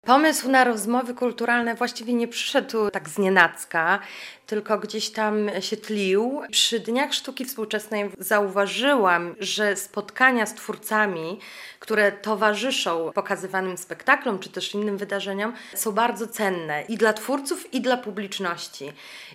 Pomysł na rozmowy kulturalne właściwie nie przyszedł tak znienacka, tylko gdzieś tam się tlił. Przy Dniach Sztuki Współczesnej zauważyłam, że spotkania z twórcami, które towarzyszą pokazywanym spektaklom czy też innym wydarzeniom, są bardzo cenne i dla twórców, i dla publiczności.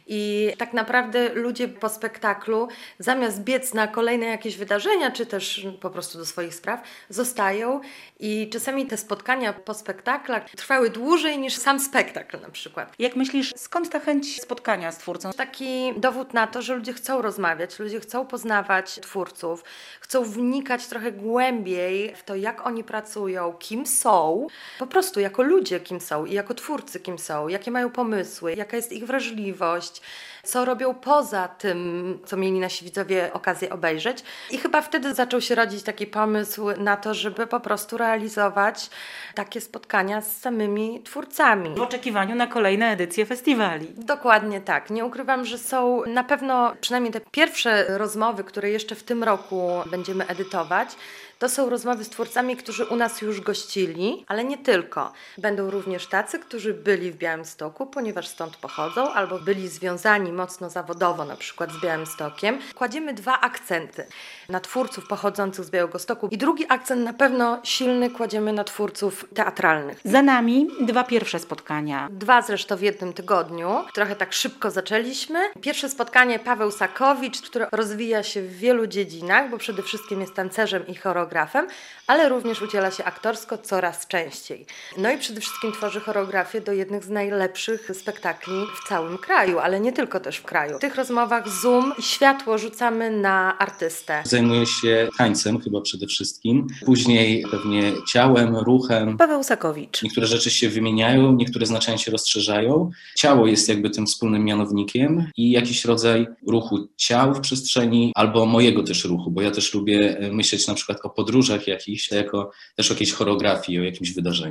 I tak naprawdę ludzie po spektaklu, zamiast biec na kolejne jakieś wydarzenia, czy też po prostu do swoich spraw, zostają i czasami te spotkania po spektaklach trwały dłużej niż sam spektakl na przykład. Jak myślisz, skąd ta chęć spotkania z twórcą? Taki dowód na to, że ludzie chcą rozmawiać, ludzie chcą poznawać twórców, chcą wnikać trochę głębiej w to, jak oni pracują, kim są, po prostu jako ludzie kim są i jako twórcy kim są, jakie mają pomysły, jaka jest ich wrażliwość, co robią poza tym, co mieli nasi widzowie okazję obejrzeć. I chyba wtedy zaczął się rodzić taki pomysł na to, żeby po prostu realizować takie spotkania z samymi twórcami. W oczekiwaniu na kolejne edycje festiwali. Dokładnie tak. Nie ukrywam, że są na pewno, przynajmniej te pierwsze rozmowy, które jeszcze w tym roku będziemy edytować, to są rozmowy z twórcami, którzy u nas już gościli, ale nie tylko. Będą również tacy, którzy byli w Białymstoku, ponieważ stąd pochodzą, albo byli związani mocno zawodowo, na przykład z Białymstokiem. Kładziemy 2 akcenty na twórców pochodzących z Białegostoku i drugi akcent na pewno silny kładziemy na twórców teatralnych. Za nami 2 pierwsze spotkania. 2 zresztą w jednym tygodniu. Trochę tak szybko zaczęliśmy. Pierwsze spotkanie Paweł Sakowicz, który rozwija się w wielu dziedzinach, bo przede wszystkim jest tancerzem i choreografem, ale również udziela się aktorsko coraz częściej. No i przede wszystkim tworzy choreografię do jednych z najlepszych spektakli w całym kraju, ale nie tylko też w kraju. W tych rozmowach zoom i światło rzucamy na artystę. Zajmuję się tańcem chyba przede wszystkim, później pewnie ciałem, ruchem. Paweł Sakowicz. Niektóre rzeczy się wymieniają, niektóre znaczenia się rozszerzają. Ciało jest jakby tym wspólnym mianownikiem i jakiś rodzaj ruchu ciał w przestrzeni, albo mojego też ruchu, bo ja też lubię myśleć na przykład o podróżach jakichś, jako też o jakiejś choreografii, o jakimś wydarzeniu.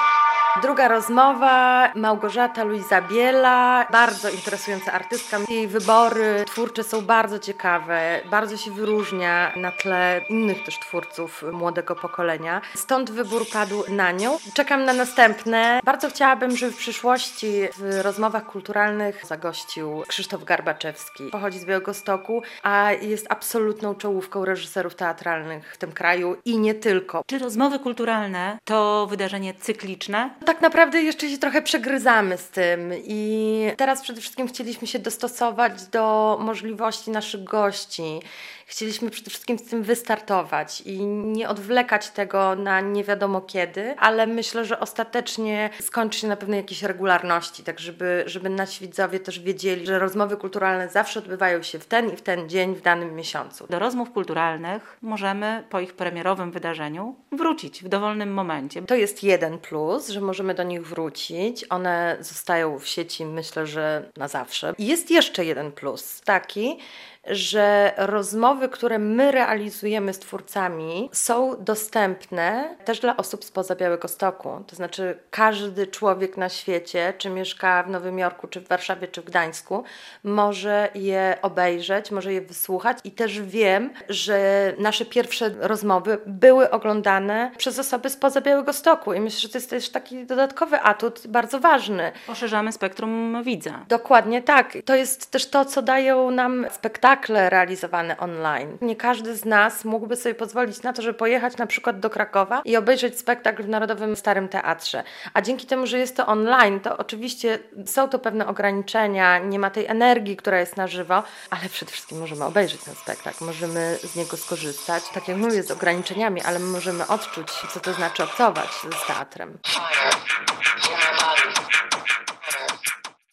Druga rozmowa, Małgorzata Luiza Biela, bardzo interesująca artystka. Jej wybory twórcze są bardzo ciekawe, bardzo się wyróżnia na tle innych też twórców młodego pokolenia. Stąd wybór padł na nią. Czekam na następne. Bardzo chciałabym, żeby w przyszłości w rozmowach kulturalnych zagościł Krzysztof Garbaczewski. Pochodzi z Białegostoku, a jest absolutną czołówką reżyserów teatralnych w tym kraju i nie tylko. Czy rozmowy kulturalne to wydarzenie cykliczne? Tak naprawdę jeszcze się trochę przegryzamy z tym i teraz przede wszystkim chcieliśmy się dostosować do możliwości naszych gości. Chcieliśmy przede wszystkim z tym wystartować i nie odwlekać tego na nie wiadomo kiedy, ale myślę, że ostatecznie skończy się na pewnej jakiejś regularności, tak żeby nasi widzowie też wiedzieli, że rozmowy kulturalne zawsze odbywają się w ten i w ten dzień, w danym miesiącu. Do rozmów kulturalnych możemy po ich premierowym wydarzeniu wrócić w dowolnym momencie. To jest jeden plus, że możemy do nich wrócić. One zostają w sieci, myślę, że na zawsze. I jest jeszcze jeden plus, taki, że rozmowy, które my realizujemy z twórcami, są dostępne też dla osób spoza Białegostoku. To znaczy każdy człowiek na świecie, czy mieszka w Nowym Jorku, czy w Warszawie, czy w Gdańsku, może je obejrzeć, może je wysłuchać i też wiem, że nasze pierwsze rozmowy były oglądane przez osoby spoza Białegostoku i myślę, że to jest też taki dodatkowy atut, bardzo ważny. Poszerzamy spektrum widza. Dokładnie tak. To jest też to, co dają nam spektakle realizowane online. Nie każdy z nas mógłby sobie pozwolić na to, żeby pojechać na przykład do Krakowa i obejrzeć spektakl w Narodowym Starym Teatrze. A dzięki temu, że jest to online, to oczywiście są to pewne ograniczenia, nie ma tej energii, która jest na żywo, ale przede wszystkim możemy obejrzeć ten spektakl, możemy z niego skorzystać. Tak jak mówię, z ograniczeniami, ale możemy odczuć, co to znaczy obcować z teatrem.